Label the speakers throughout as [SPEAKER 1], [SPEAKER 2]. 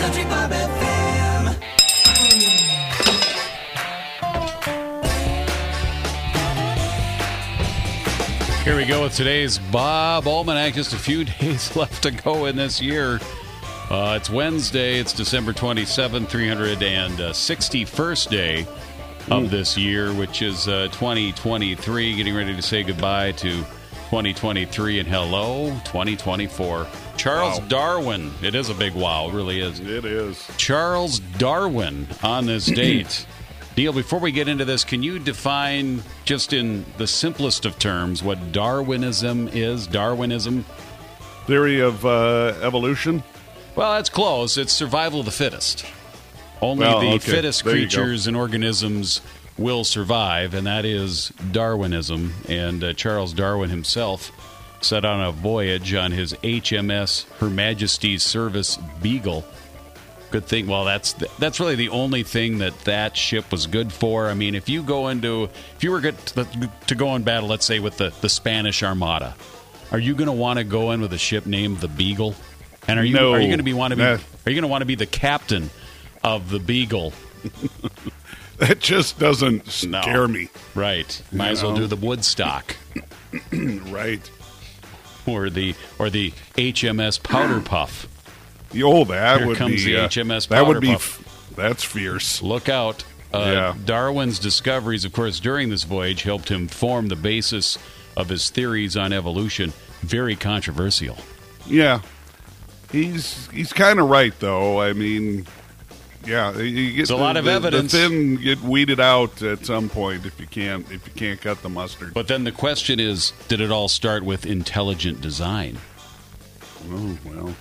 [SPEAKER 1] Country Bob FM.
[SPEAKER 2] Here we go with today's Bob Almanac. Just a few days left to go in this year. It's Wednesday. It's December 27th, 361st day of this year, which is 2023. Getting ready to say goodbye to 2023 and hello, 2024. Charles Darwin. It is a big wow. It really is.
[SPEAKER 3] It is.
[SPEAKER 2] Charles Darwin on this date. Neil, before we get into this, can you define, just in the simplest of terms, what Darwinism is? Darwinism?
[SPEAKER 3] Theory of evolution?
[SPEAKER 2] Well, that's close. It's survival of the fittest. Only the fittest creatures and organisms will survive, and that is Darwinism. And Charles Darwin himself set on a voyage on his HMS Her Majesty's Service Beagle. Good thing. Well, that's really the only thing that ship was good for. I mean, if you were good to go in battle, let's say with the Spanish Armada, are you going to want to go in with a ship named the Beagle? And are you going to want to be the captain of the Beagle?
[SPEAKER 3] That just doesn't scare me.
[SPEAKER 2] Right. Might as well do the Woodstock.
[SPEAKER 3] Right.
[SPEAKER 2] Or the HMS Powder Puff.
[SPEAKER 3] That
[SPEAKER 2] Here
[SPEAKER 3] would
[SPEAKER 2] comes
[SPEAKER 3] be
[SPEAKER 2] the HMS
[SPEAKER 3] that would
[SPEAKER 2] Powder
[SPEAKER 3] be
[SPEAKER 2] Puff.
[SPEAKER 3] That's fierce.
[SPEAKER 2] Look out. Darwin's discoveries, of course, during this voyage helped him form the basis of his theories on evolution. Very controversial.
[SPEAKER 3] Yeah. He's kind of right, though. I mean, yeah, you get
[SPEAKER 2] a lot of evidence.
[SPEAKER 3] The thin get weeded out at some point if you can't cut the mustard.
[SPEAKER 2] But then the question is, did it all start with intelligent design?
[SPEAKER 3] Oh, well.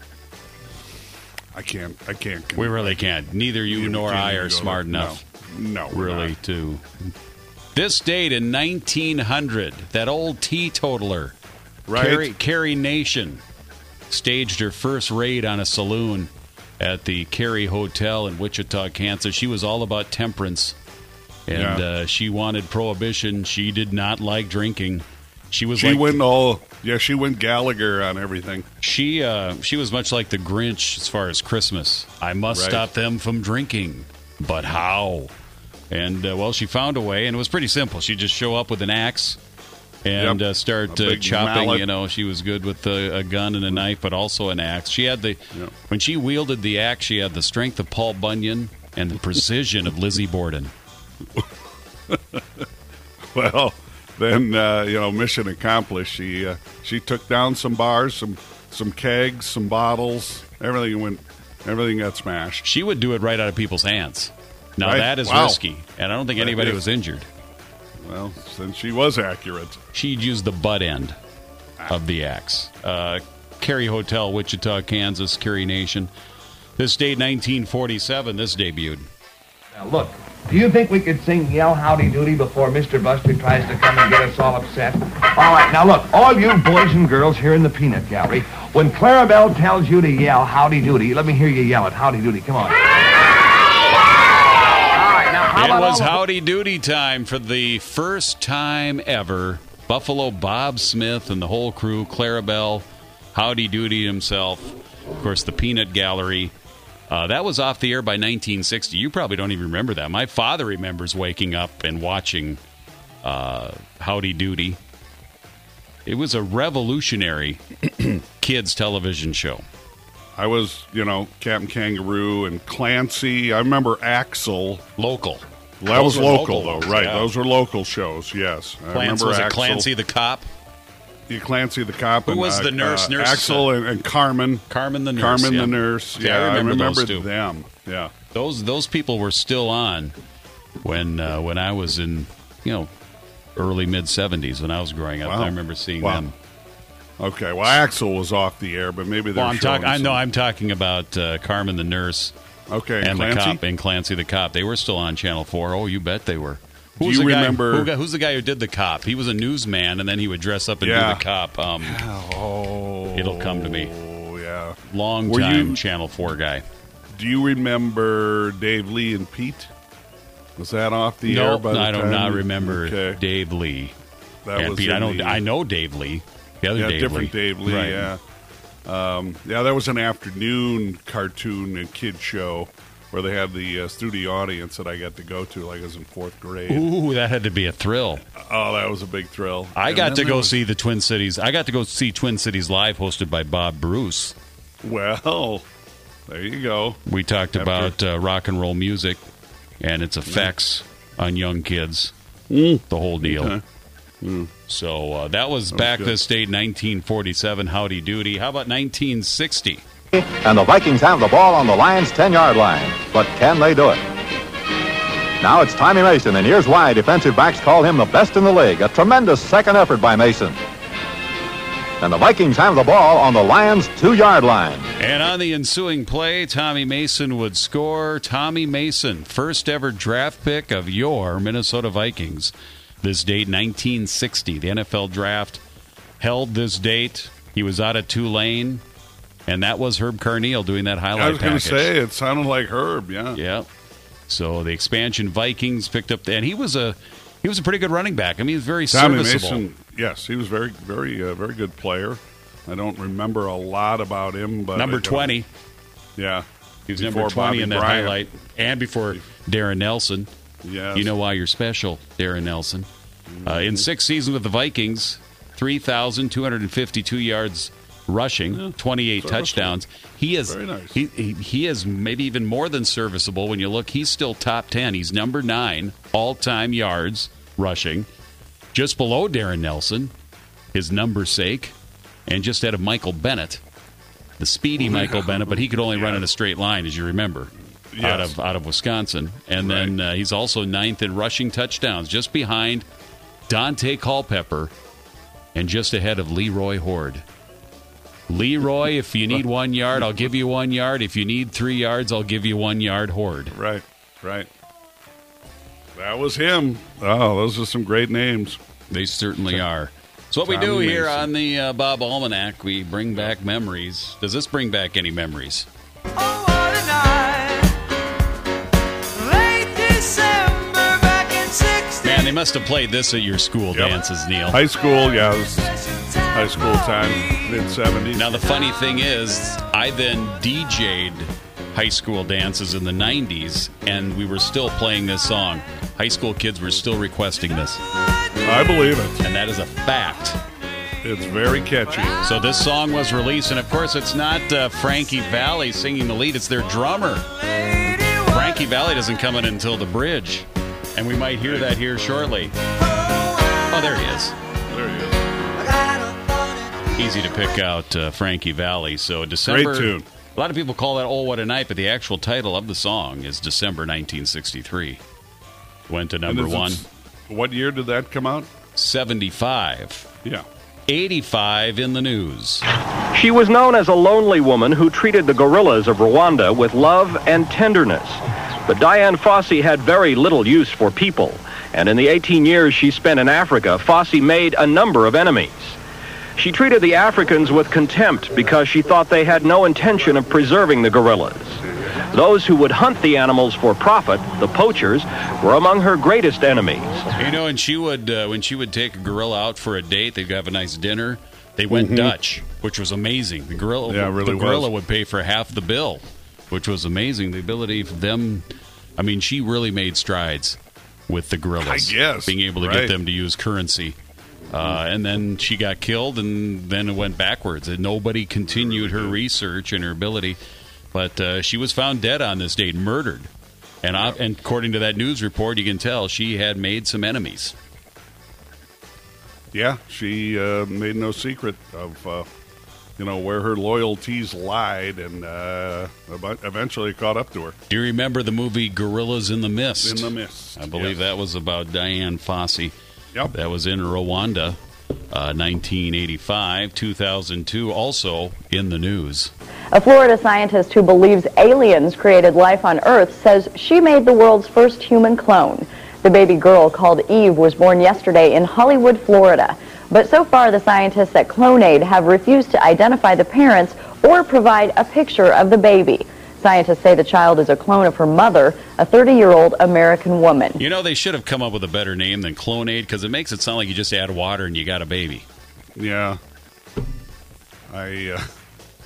[SPEAKER 3] I can't.
[SPEAKER 2] We really can't. Neither you nor I are smart enough.
[SPEAKER 3] No,
[SPEAKER 2] really, to. This date in 1900, that old teetotaler,
[SPEAKER 3] right?
[SPEAKER 2] Carrie Nation, staged her first raid on a saloon at the Carrie Hotel in Wichita, Kansas. She was all about temperance, and she wanted prohibition. She did not like drinking. She went Gallagher on everything. She was much like the Grinch as far as Christmas. I must stop them from drinking, but how? And she found a way, and it was pretty simple. She'd just show up with an axe and start chopping.
[SPEAKER 3] Mallet.
[SPEAKER 2] She was good with a gun and a knife, but also an axe. She had when she wielded the axe, she had the strength of Paul Bunyan and the precision of Lizzie Borden.
[SPEAKER 3] Well. Then mission accomplished. She took down some bars, some kegs, some bottles. Everything got smashed.
[SPEAKER 2] She would do it right out of people's hands. Now that is risky, and I don't think anybody was injured.
[SPEAKER 3] Well, since she was accurate,
[SPEAKER 2] she'd use the butt end of the axe. Carrie Hotel, Wichita, Kansas, Carrie Nation. This date, 1947. This debuted.
[SPEAKER 4] Now look. Do you think we could sing Yell Howdy Doody before Mr. Buster tries to come and get us all upset? All right, now look, all you boys and girls here in the peanut gallery, when Clarabelle tells you to yell Howdy Doody, let me hear you yell it. Howdy Doody, come on. All right, now how about
[SPEAKER 2] it was Howdy Doody time for the first time ever. Buffalo Bob Smith and the whole crew, Clarabelle, Howdy Doody himself, of course, the peanut gallery. That was off the air by 1960. You probably don't even remember that. My father remembers waking up and watching Howdy Doody. It was a revolutionary kids' television show.
[SPEAKER 3] I was, Captain Kangaroo and Clancy. I remember Axel.
[SPEAKER 2] Local.
[SPEAKER 3] That was local, though, right? Yeah. Those were local shows, yes. I remember
[SPEAKER 2] was
[SPEAKER 3] Axel.
[SPEAKER 2] it Clancy the Cop?
[SPEAKER 3] Clancy the Cop.
[SPEAKER 2] Who was the nurse?
[SPEAKER 3] Axel and Carmen.
[SPEAKER 2] Carmen the nurse.
[SPEAKER 3] Carmen the nurse. Yeah,
[SPEAKER 2] I remember
[SPEAKER 3] them. Yeah,
[SPEAKER 2] those people were still on when I was in early mid 70s when I was growing up. Wow. I remember seeing them.
[SPEAKER 3] Okay, well, Axel was off the air, but maybe they're
[SPEAKER 2] I'm talking about Carmen the nurse.
[SPEAKER 3] Okay,
[SPEAKER 2] and
[SPEAKER 3] Clancy?
[SPEAKER 2] the cop and Clancy the Cop. They were still on Channel 4. Oh, you bet they were.
[SPEAKER 3] Who's
[SPEAKER 2] the guy who did the cop? He was a newsman, and then he would dress up and do the cop. It'll come to me.
[SPEAKER 3] Oh, yeah.
[SPEAKER 2] Long-time Channel 4 guy.
[SPEAKER 3] Do you remember Dave Lee and Pete? Was that off the air?
[SPEAKER 2] No, I do not remember Dave Lee and Pete. I know Dave Lee. The other Dave
[SPEAKER 3] different
[SPEAKER 2] Lee.
[SPEAKER 3] Dave Lee,
[SPEAKER 2] right.
[SPEAKER 3] yeah. There was an afternoon cartoon and kid show where they had the studio audience that I got to go to, like I was in 4th grade.
[SPEAKER 2] Ooh, that had to be a thrill.
[SPEAKER 3] Oh, that was a big thrill.
[SPEAKER 2] I got to go see the Twin Cities. I got to go see Twin Cities Live, hosted by Bob Bruce.
[SPEAKER 3] Well, there you go.
[SPEAKER 2] We talked about rock and roll music and its effects on young kids. The whole deal.
[SPEAKER 3] Okay.
[SPEAKER 2] So that was back
[SPEAKER 3] good.
[SPEAKER 2] this date, 1947, Howdy Doody. How about 1960?
[SPEAKER 5] And the Vikings have the ball on the Lions' 10-yard line. But can they do it? Now it's Tommy Mason, and here's why defensive backs call him the best in the league. A tremendous second effort by Mason. And the Vikings have the ball on the Lions' 2-yard line.
[SPEAKER 2] And on the ensuing play, Tommy Mason would score. Tommy Mason, first ever draft pick of your Minnesota Vikings. This date, 1960. The NFL draft held this date. He was out at Tulane. And that was Herb Carneal doing that highlight package.
[SPEAKER 3] I was going to say, it sounded like Herb, yeah.
[SPEAKER 2] Yeah. So the expansion Vikings picked up, and he was a pretty good running back. I mean, he was very serviceable.
[SPEAKER 3] Tommy Mason, yes, he was very good player. I don't remember a lot about him, but
[SPEAKER 2] number 20.
[SPEAKER 3] Yeah,
[SPEAKER 2] he was number 20 in that highlight, and before Darren Nelson.
[SPEAKER 3] Yes.
[SPEAKER 2] You know why you're special, Darren Nelson. In 6 seasons with the Vikings, 3,252 yards rushing, 28 touchdowns. He is
[SPEAKER 3] very nice.
[SPEAKER 2] He is maybe even more than serviceable when you look. He's still top 10. He's number 9 all-time yards rushing, just below Darren Nelson, his number's sake, and just ahead of Michael Bennett, the speedy Michael Bennett, but he could only run in a straight line, as you remember,
[SPEAKER 3] Yes.
[SPEAKER 2] out of Wisconsin. And then he's also 9th in rushing touchdowns, just behind Dante Culpepper and just ahead of Leroy Horde. Leroy, if you need 1 yard, I'll give you 1 yard. If you need 3 yards, I'll give you 1 yard. Horde.
[SPEAKER 3] Right. That was him. Oh, those are some great names.
[SPEAKER 2] They certainly are. So what we do here on the Bob Almanac, we bring back memories. Does this bring back any memories?
[SPEAKER 1] Oh, what a night. Late December back in 60.
[SPEAKER 2] Man, they must have played this at your school dances, Neil.
[SPEAKER 3] High school, yeah, it was high school time, mid-'70s.
[SPEAKER 2] Now, the funny thing is, I then DJ'd high school dances in the 90s, and we were still playing this song. High school kids were still requesting this.
[SPEAKER 3] I believe it.
[SPEAKER 2] And that is a fact.
[SPEAKER 3] It's very catchy.
[SPEAKER 2] So this song was released, and of course it's not Frankie Valli singing the lead, it's their drummer. Frankie Valli doesn't come in until the bridge, and we might hear that here shortly. Oh, there he is.
[SPEAKER 3] There he is.
[SPEAKER 2] Easy to pick out Frankie Valli. So December.
[SPEAKER 3] Great tune.
[SPEAKER 2] A lot of people call that "Oh What a Night," but the actual title of the song is December 1963. Went to number 1.
[SPEAKER 3] What year did that come out?
[SPEAKER 2] 75.
[SPEAKER 3] Yeah.
[SPEAKER 2] 85 in the news.
[SPEAKER 6] She was known as a lonely woman who treated the gorillas of Rwanda with love and tenderness. But Dian Fossey had very little use for people, and in the 18 years she spent in Africa, Fossey made a number of enemies. She treated the Africans with contempt because she thought they had no intention of preserving the gorillas. Those who would hunt the animals for profit, the poachers, were among her greatest enemies.
[SPEAKER 2] You know, and she would when she would take a gorilla out for a date, they'd have a nice dinner. They went Dutch, which was amazing. The gorilla would pay for half the bill, which was amazing. The ability for them, I mean, she really made strides with the gorillas.
[SPEAKER 3] I guess.
[SPEAKER 2] Being able to get them to use currency. And then she got killed, and then it went backwards. And nobody continued her research and her ability. But she was found dead on this date, murdered. And according to that news report, you can tell she had made some enemies.
[SPEAKER 3] Yeah, she made no secret of where her loyalties lied, and eventually caught up to her.
[SPEAKER 2] Do you remember the movie Gorillas in the Mist?
[SPEAKER 3] In the Mist.
[SPEAKER 2] I believe that was about Dian Fossey.
[SPEAKER 3] Yep.
[SPEAKER 2] That was in Rwanda, 1985, 2002, also in the news.
[SPEAKER 7] A Florida scientist who believes aliens created life on Earth says she made the world's first human clone. The baby girl, called Eve, was born yesterday in Hollywood, Florida. But so far, the scientists at Clonaid have refused to identify the parents or provide a picture of the baby. Scientists say the child is a clone of her mother, a 30-year-old American woman.
[SPEAKER 2] You know, they should have come up with a better name than Clonaid, because it makes it sound like you just add water and you got a baby.
[SPEAKER 3] Yeah. I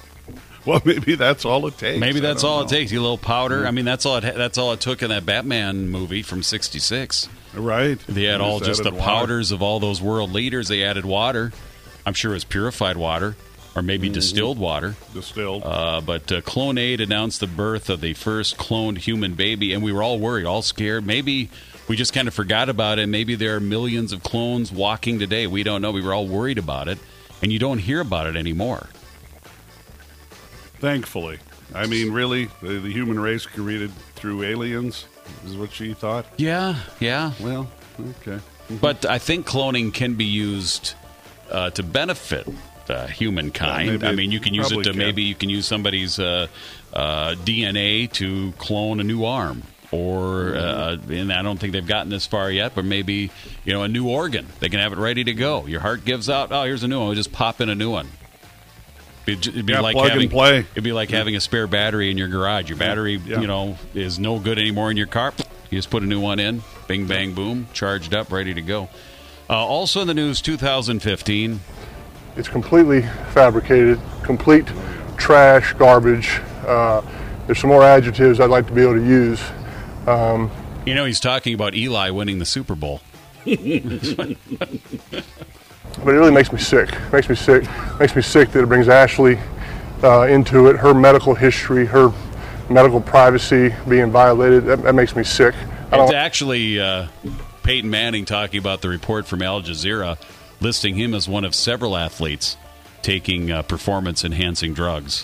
[SPEAKER 3] Well, maybe that's all it takes.
[SPEAKER 2] Maybe that's all it takes. A little powder. I mean, that's all it took in that Batman movie from '66.
[SPEAKER 3] Right.
[SPEAKER 2] They had all just the powders of all those world leaders. They added water. I'm sure it was purified water or maybe distilled water.
[SPEAKER 3] Distilled.
[SPEAKER 2] But Clone-Aid announced the birth of the first cloned human baby, and we were all worried, all scared. Maybe we just kind of forgot about it. Maybe there are millions of clones walking today. We don't know. We were all worried about it, and you don't hear about it anymore.
[SPEAKER 3] Thankfully. I mean, really, the human race created through aliens is what she thought?
[SPEAKER 2] Yeah.
[SPEAKER 3] Well, okay.
[SPEAKER 2] But I think cloning can be used to benefit humankind.
[SPEAKER 3] Yeah,
[SPEAKER 2] I mean, you can use it to
[SPEAKER 3] maybe
[SPEAKER 2] you can use somebody's DNA to clone a new arm. Or, and I don't think they've gotten this far yet, but maybe, a new organ. They can have it ready to go. Your heart gives out. Oh, here's a new one. We'll just pop in a new one. It'd be like
[SPEAKER 3] plug
[SPEAKER 2] having,
[SPEAKER 3] and play.
[SPEAKER 2] It'd be like having a spare battery in your garage. Your battery, is no good anymore in your car. You just put a new one in. Bing, bang, boom. Charged up, ready to go. Also in the news, 2015.
[SPEAKER 8] It's completely fabricated, complete trash, garbage. There's some more adjectives I'd like to be able to use.
[SPEAKER 2] He's talking about Eli winning the Super Bowl.
[SPEAKER 8] But it really makes me sick. Makes me sick that it brings Ashley into it. Her medical history, her medical privacy being violated. That makes me sick.
[SPEAKER 2] It's actually Peyton Manning talking about the report from Al Jazeera, listing him as one of several athletes taking performance-enhancing drugs.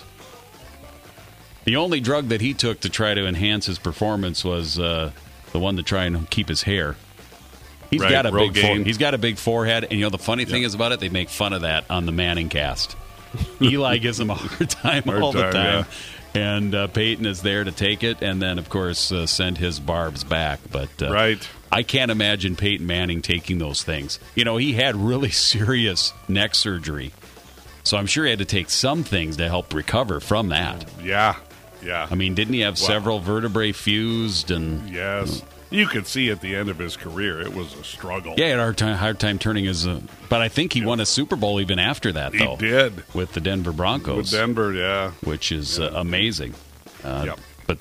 [SPEAKER 2] The only drug that he took to try to enhance his performance was the one to try and keep his hair. He's got a big forehead, and the funny thing is about it, they make fun of that on the Manning cast. Eli gives him a hard time all the time, and Peyton is there to take it, and then of course send his barbs back. But I can't imagine Peyton Manning taking those things. He had really serious neck surgery, so I'm sure he had to take some things to help recover from that.
[SPEAKER 3] Yeah.
[SPEAKER 2] I mean, didn't he have several vertebrae fused? And
[SPEAKER 3] yes. You could see at the end of his career, it was a struggle.
[SPEAKER 2] Yeah, he had a hard time turning his... but I think he won a Super Bowl even after that, though.
[SPEAKER 3] He did.
[SPEAKER 2] With the Denver Broncos.
[SPEAKER 3] With Denver, yeah.
[SPEAKER 2] Which is amazing.
[SPEAKER 3] But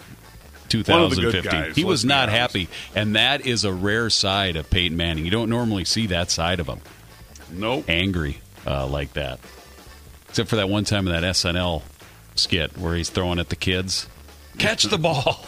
[SPEAKER 2] 2015.
[SPEAKER 3] Guys,
[SPEAKER 2] he was not happy. And that is a rare side of Peyton Manning. You don't normally see that side of him.
[SPEAKER 3] Nope.
[SPEAKER 2] Angry like that. Except for that one time in that SNL skit where he's throwing at the kids. Catch the ball!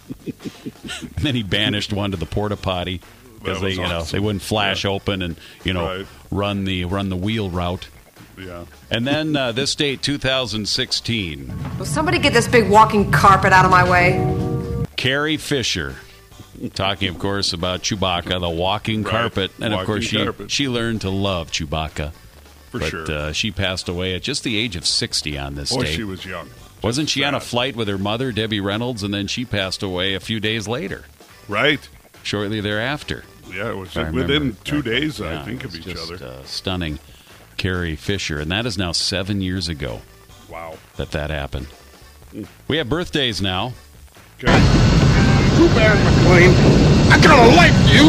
[SPEAKER 2] And then he banished one to the porta potty because they, they wouldn't flash open and run the wheel route.
[SPEAKER 3] Yeah.
[SPEAKER 2] And then this date, 2016.
[SPEAKER 9] Will somebody get this big walking carpet out of my way?
[SPEAKER 2] Carrie Fisher, talking, of course, about Chewbacca, the walking carpet, and of course she learned to love Chewbacca.
[SPEAKER 3] For sure.
[SPEAKER 2] She passed away at just the age of 60 on this date.
[SPEAKER 3] Boy, she was young.
[SPEAKER 2] Wasn't she on a flight with her mother, Debbie Reynolds, and then she passed away a few days later?
[SPEAKER 3] Right.
[SPEAKER 2] Shortly thereafter.
[SPEAKER 3] Yeah, it was within 2 days, I think, of each other.
[SPEAKER 2] Stunning. Carrie Fisher. And that is now 7 years ago.
[SPEAKER 3] Wow.
[SPEAKER 2] That happened. We have birthdays now.
[SPEAKER 3] Okay.
[SPEAKER 10] Too bad, McLean. I kind of like you.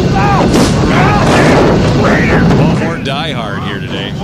[SPEAKER 2] Well, more Die Hard here today.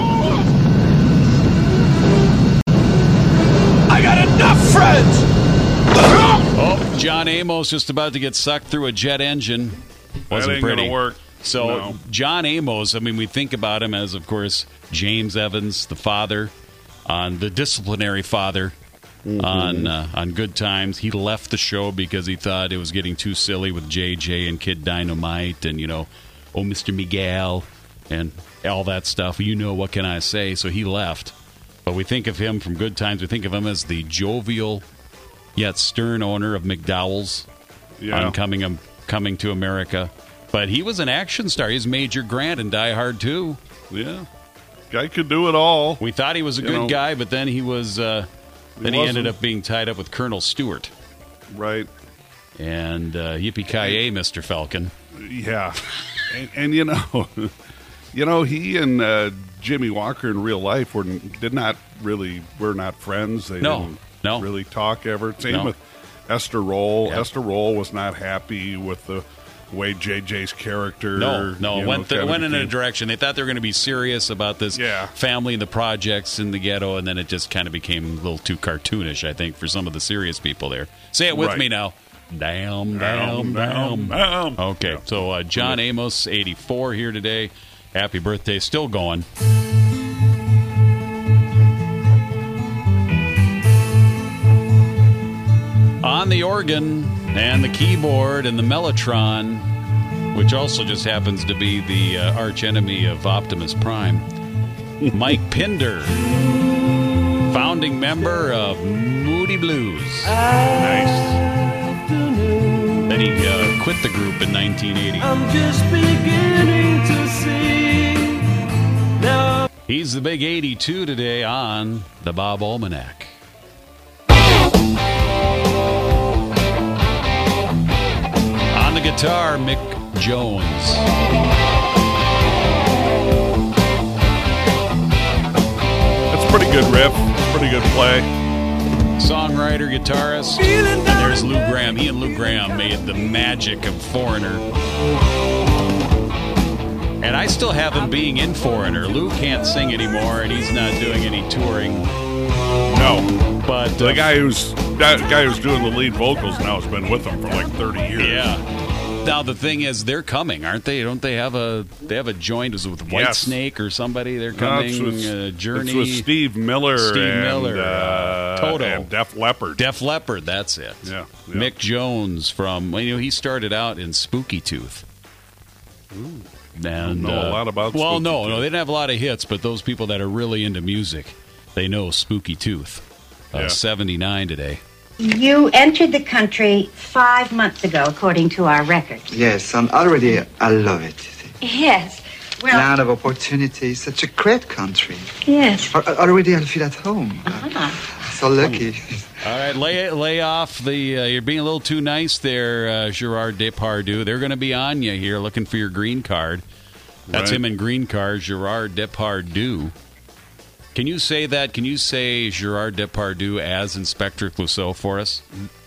[SPEAKER 10] I got enough friends.
[SPEAKER 2] Oh, John Amos just about to get sucked through a jet engine. Wasn't pretty.
[SPEAKER 3] Gonna work.
[SPEAKER 2] So John Amos, I mean, we think about him as, of course, James Evans, the father, on the disciplinary father on Good Times. He left the show because he thought it was getting too silly with JJ and Kid Dynamite and, oh, Mr. Miguel and all that stuff. What can I say? So he left. But we think of him from Good Times. We think of him as the jovial yet stern owner of McDowell's on Coming to America. But he was an action star. He's Major Grant in Die Hard 2.
[SPEAKER 3] Yeah. Guy could do it all.
[SPEAKER 2] We thought he was a good guy, but then he was... then he ended up being tied up with Colonel Stewart.
[SPEAKER 3] Right.
[SPEAKER 2] And yippee-ki-yay, Mr. Falcon.
[SPEAKER 3] Yeah. and he and Jimmy Walker in real life were not friends. They didn't really talk ever. Same with Esther Roll.
[SPEAKER 2] Yep.
[SPEAKER 3] Esther Roll was not happy with the way JJ's character.
[SPEAKER 2] No, it went in a direction. They thought they were going to be serious about this family and the projects in the ghetto, and then it just kind of became a little too cartoonish, I think, for some of the serious people there. Say it with me now. Damn. Okay, so John Amos, 84 here today. Happy birthday. Still going. On the organ and the keyboard and the Mellotron, which also just happens to be the arch enemy of Optimus Prime, Mike Pinder, founding member of Moody Blues. Nice. Then he quit the group in 1980.
[SPEAKER 1] I'm just beginning to see. Now
[SPEAKER 2] He's the big 82 today on the Bob Almanac. On the guitar, Mick Jones.
[SPEAKER 3] That's a pretty good riff. Pretty good play.
[SPEAKER 2] Songwriter, guitarist. And there's Lou Gramm. He and Lou Gramm made the magic of Foreigner. And I still have him being in Foreigner. Lou can't sing anymore, and he's not doing any touring.
[SPEAKER 3] No.
[SPEAKER 2] But
[SPEAKER 3] the guy who's doing the lead vocals now has been with them for like 30 years.
[SPEAKER 2] Yeah. Now the thing is, they're coming, aren't they? Don't they have a joint? Is it with Whitesnake or somebody? They're coming. Journey.
[SPEAKER 3] It's with Steve Miller.
[SPEAKER 2] Toto.
[SPEAKER 3] And Def Leppard.
[SPEAKER 2] Def Leppard. That's it.
[SPEAKER 3] Yeah.
[SPEAKER 2] Mick Jones from. He started out in Spooky Tooth.
[SPEAKER 3] Ooh.
[SPEAKER 2] And,
[SPEAKER 3] I don't know a lot about Spooky Tooth.
[SPEAKER 2] No, they didn't have a lot of hits, but those people that are really into music, they know Spooky Tooth. 79 today.
[SPEAKER 11] You entered the country 5 months ago, according to our records.
[SPEAKER 12] Yes, and already I love it.
[SPEAKER 11] Yes. Well,
[SPEAKER 12] land of opportunity, such a great country.
[SPEAKER 11] Yes.
[SPEAKER 12] Already I feel at home. So lucky.
[SPEAKER 2] All right, lay off the. You're being a little too nice there, Gerard Depardieu. They're going to be on you here, looking for your green card. That's him in green card, Gerard Depardieu. Can you say that? Can you say Gerard Depardieu as Inspector Clouseau for us?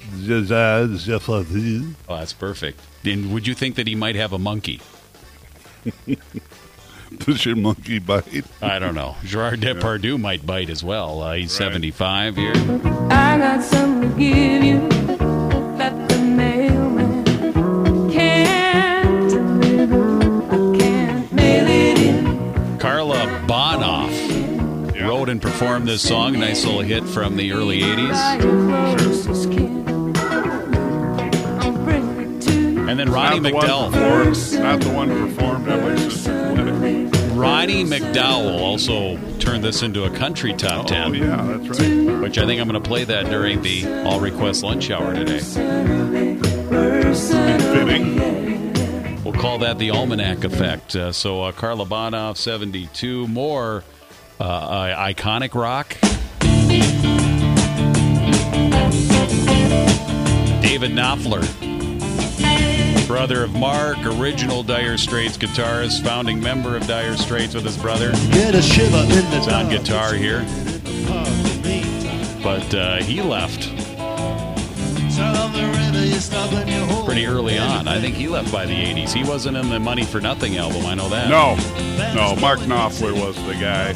[SPEAKER 2] Oh, that's perfect. And would you think that he might have a monkey?
[SPEAKER 3] Does your monkey bite?
[SPEAKER 2] I don't know. Gerard Depardieu might bite as well. He's 75 here.
[SPEAKER 1] I got something to give you that the mailman can't deliver. I can't mail it in.
[SPEAKER 2] Carla Bonoff wrote and performed this song. Nice little hit from the early 80s. And then Ronnie McDowell.
[SPEAKER 3] Not the one performed at my sister's wedding.
[SPEAKER 2] Ronnie McDowell also turned this into a country top 10.
[SPEAKER 3] Oh, yeah, that's right.
[SPEAKER 2] Which I think I'm going to play that during the All Request Lunch Hour today.
[SPEAKER 3] Fitting.
[SPEAKER 2] We'll call that the Almanac Effect. So Carla Bonoff, 72. More iconic rock. David Knopfler. Brother of Mark, original Dire Straits guitarist, founding member of Dire Straits with his brother.
[SPEAKER 13] Get a shiver in the
[SPEAKER 2] He's on guitar here. But he left pretty early on. I think he left by the 80s. He wasn't in the Money for Nothing album, I know that.
[SPEAKER 3] No, Mark Knopfler was the guy.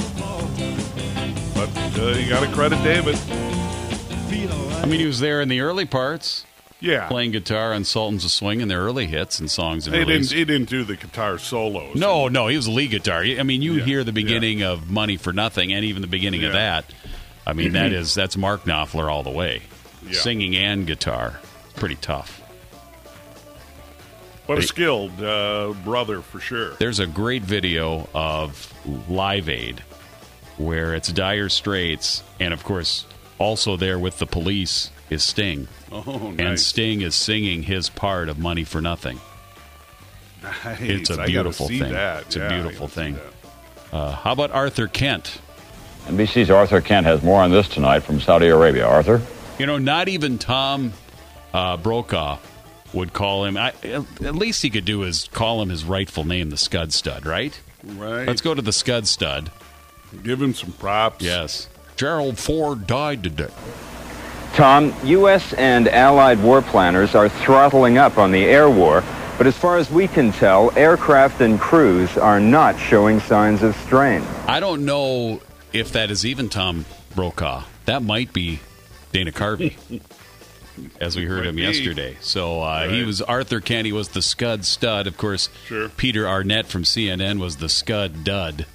[SPEAKER 3] But you got to credit David.
[SPEAKER 2] I mean, he was there in the early parts.
[SPEAKER 3] Yeah.
[SPEAKER 2] Playing guitar on Sultans of Swing and their early hits and songs. And
[SPEAKER 3] he didn't do the guitar solos.
[SPEAKER 2] No, he was a lead guitar. I mean, you hear the beginning of Money for Nothing and even the beginning of that. I mean, that's Mark Knopfler all the way. Yeah. Singing and guitar. Pretty tough.
[SPEAKER 3] But a skilled brother for sure.
[SPEAKER 2] There's a great video of Live Aid where it's Dire Straits and, of course, also there with the Police is Sting.
[SPEAKER 3] Oh, nice.
[SPEAKER 2] And Sting is singing his part of Money for Nothing.
[SPEAKER 3] Nice.
[SPEAKER 2] It's a beautiful thing. It's a beautiful thing. How about Arthur Kent?
[SPEAKER 14] NBC's Arthur Kent has more on this tonight from Saudi Arabia. Arthur?
[SPEAKER 2] Not even Tom Brokaw would call him. At least he could do is call him his rightful name, the Scud Stud, right?
[SPEAKER 3] Right.
[SPEAKER 2] Let's go to the Scud Stud.
[SPEAKER 3] Give him some props.
[SPEAKER 2] Yes. Gerald Ford died today.
[SPEAKER 6] Tom, U.S. and Allied war planners are throttling up on the air war
[SPEAKER 13] But as far as we can tell, aircraft and crews are not showing signs of strain.
[SPEAKER 2] I don't know if that is even Tom Brokaw. That might be Dana Carvey, as we heard him yesterday. So he was Arthur Kent. He was the Scud Stud. Of course, Peter Arnett from CNN was the Scud Dud.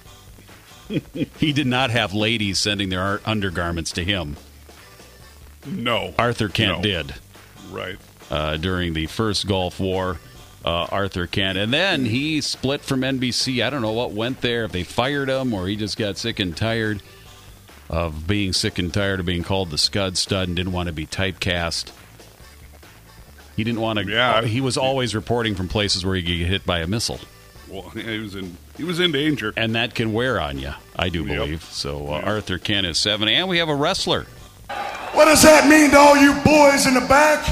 [SPEAKER 2] He did not have ladies sending their undergarments to him.
[SPEAKER 3] No.
[SPEAKER 2] Arthur Kent did.
[SPEAKER 3] Right.
[SPEAKER 2] During the first Gulf War, Arthur Kent. And then he split from NBC. I don't know what went there, if they fired him or he just got sick and tired of being being called the Scud Stud and didn't want to be typecast. He didn't want to. Yeah, he was always reporting from places where he could get hit by a missile.
[SPEAKER 3] Well, he was in danger,
[SPEAKER 2] and that can wear on you, I do believe. So Arthur Kent is 7, and we have a wrestler.
[SPEAKER 15] What does that mean to all you boys in the back?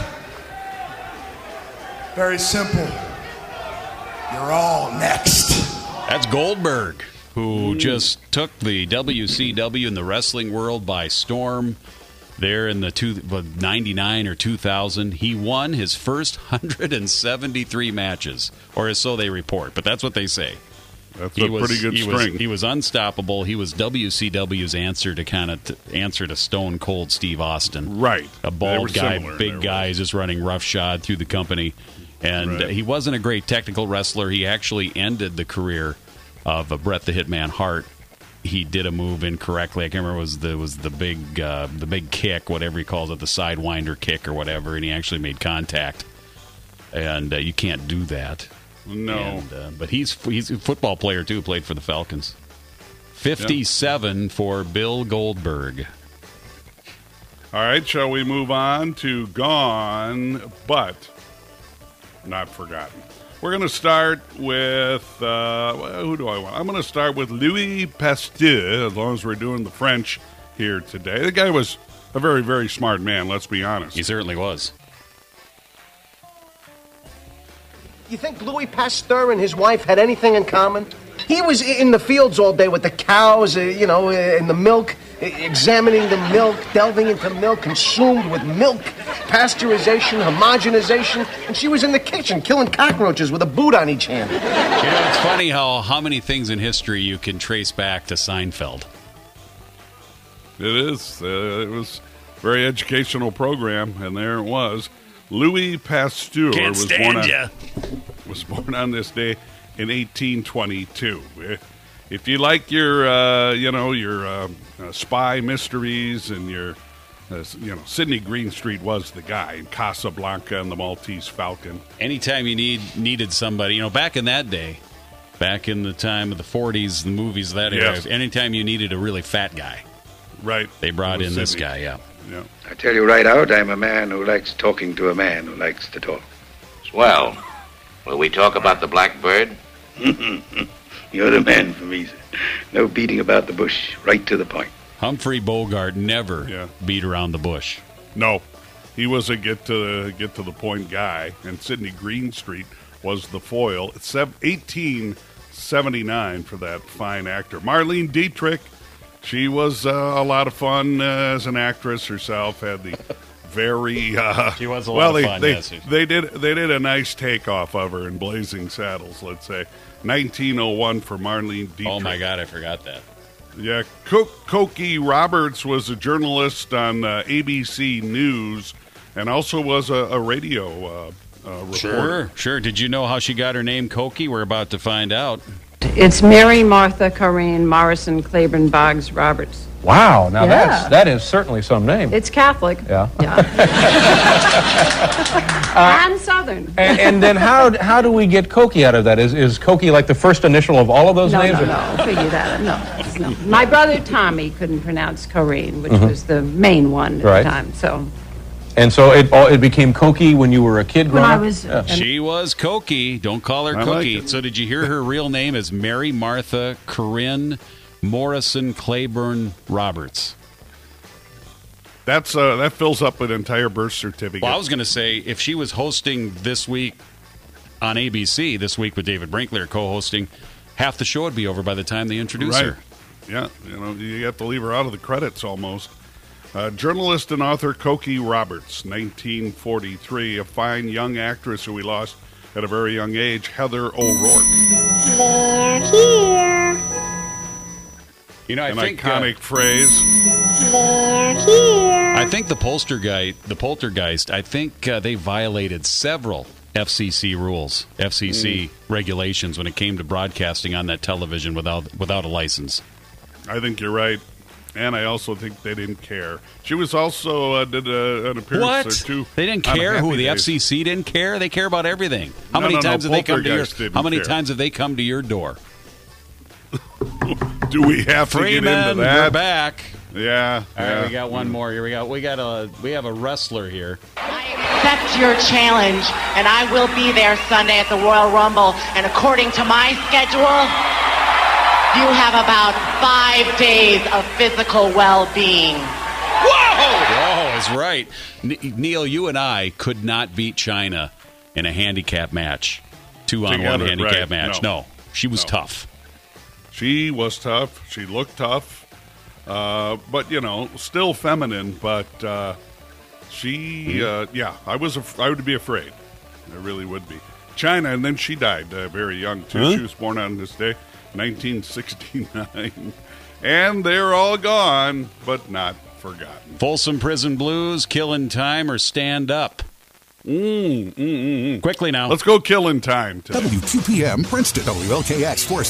[SPEAKER 15] Very simple. You're all next.
[SPEAKER 2] That's Goldberg, who just took the WCW in the wrestling world by storm. There in the 99 or 2000, he won his first 173 matches, or so they report, but that's what they say.
[SPEAKER 3] That's a pretty good string.
[SPEAKER 2] He was unstoppable. He was WCW's answer to Stone Cold Steve Austin.
[SPEAKER 3] Right.
[SPEAKER 2] A bald guy, big guy, just running roughshod through the company. And he wasn't a great technical wrestler. He actually ended the career of Bret the Hitman Hart. He did a move incorrectly. I can't remember. It was the big kick, whatever he calls it, the sidewinder kick or whatever, and he actually made contact. And you can't do that.
[SPEAKER 3] No.
[SPEAKER 2] And, but he's a football player, too, played for the Falcons. 57 for Bill Goldberg.
[SPEAKER 3] All right, shall we move on to Gone But Not Forgotten? We're going to start with, who do I want? I'm going to start with Louis Pasteur, as long as we're doing the French here today. The guy was a very, very smart man, let's be honest.
[SPEAKER 2] He certainly was.
[SPEAKER 16] You think Louis Pasteur and his wife had anything in common? He was in the fields all day with the cows, in the milk, examining the milk, delving into milk, consumed with milk, pasteurization, homogenization, and she was in the kitchen killing cockroaches with a boot on each hand.
[SPEAKER 2] It's funny how many things in history you can trace back to Seinfeld.
[SPEAKER 3] It is. It was a very educational program, and there it was. Louis Pasteur was born on this day in 1822. If you like your spy mysteries and your, Sidney Greenstreet was the guy in Casablanca and the Maltese Falcon.
[SPEAKER 2] Anytime you needed somebody, back in that day, back in the time of the 40s, the movies of that era, anytime you needed a really fat guy,
[SPEAKER 3] right?
[SPEAKER 2] They brought in this guy, yeah.
[SPEAKER 17] I tell you right out, I'm a man who likes talking to a man who likes to talk.
[SPEAKER 18] Swell. Will we talk about the blackbird?
[SPEAKER 17] You're the man for me, sir. No beating about the bush, right to the point.
[SPEAKER 2] Humphrey Bogart never beat around the bush.
[SPEAKER 3] No, he was a get to the point guy, and Sidney Greenstreet was the foil. It's 1879 for that fine actor. Marlene Dietrich, she was a lot of fun as an actress herself. Had the very
[SPEAKER 2] she was a lot of fun.
[SPEAKER 3] They did a nice takeoff of her in Blazing Saddles. Let's say 1901 for Marlene Dietrich.
[SPEAKER 2] Oh my God, I forgot that.
[SPEAKER 3] Yeah, Cokie Roberts was a journalist on ABC News, and also was a radio reporter.
[SPEAKER 2] Sure. Did you know how she got her name, Cokie? We're about to find out.
[SPEAKER 19] It's Mary Martha Corrine Morrison Claiborne Boggs Roberts.
[SPEAKER 20] Wow, now that is certainly some name.
[SPEAKER 19] It's Catholic.
[SPEAKER 20] Yeah.
[SPEAKER 19] And Southern.
[SPEAKER 20] And then how do we get Cokie out of that? Is Cokie like the first initial of all of those names?
[SPEAKER 19] No, figure that out. No. My brother Tommy couldn't pronounce Corrine, which was the main one at the time. So.
[SPEAKER 20] And so it became Cokie when you were a kid growing up?
[SPEAKER 2] She was Cokie. Don't call her Cookie. So did you hear her real name is Mary Martha Corinne Morrison Claiborne Roberts?
[SPEAKER 3] That fills up an entire birth certificate.
[SPEAKER 2] Well, I was going to say, if she was hosting This Week on ABC, This Week with David Brinkley, co-hosting, half the show would be over by the time they introduce her.
[SPEAKER 3] Yeah, you have to leave her out of the credits almost. Journalist and author Cokie Roberts, 1943, a fine young actress who we lost at a very young age, Heather O'Rourke.
[SPEAKER 1] They're here.
[SPEAKER 2] You know, I think
[SPEAKER 3] iconic phrase.
[SPEAKER 1] They're here.
[SPEAKER 2] I think the Poltergeist, I think they violated several FCC rules, FCC regulations when it came to broadcasting on that television without a license.
[SPEAKER 3] I think you're right. And I also think they didn't care. She was also did an appearance or two.
[SPEAKER 2] They didn't care? Who, the FCC didn't care? They care about everything. How many times have they come to your times have they come to your door?
[SPEAKER 3] Do we have to get into that?
[SPEAKER 2] We're back.
[SPEAKER 3] Yeah.
[SPEAKER 2] All right, we got one more here. We have a wrestler here.
[SPEAKER 21] Accept your challenge, and I will be there Sunday at the Royal Rumble. And according to my schedule, you have about 5 days of physical well-being.
[SPEAKER 2] Whoa is right. Neil, you and I could not beat China in a handicap match, 2-on-1 handicap match. No, she was tough.
[SPEAKER 3] She was tough. She looked tough, but still feminine. But she, I would be afraid. I really would be. China, and then she died very young too.
[SPEAKER 2] Huh?
[SPEAKER 3] She was born on this day, 1969, and they're all gone, but not forgotten.
[SPEAKER 2] Folsom Prison Blues, Killing Time, or Stand Up? Quickly now.
[SPEAKER 3] Let's go Killing Time today.
[SPEAKER 22] WQPM, Princeton, WLKX 4.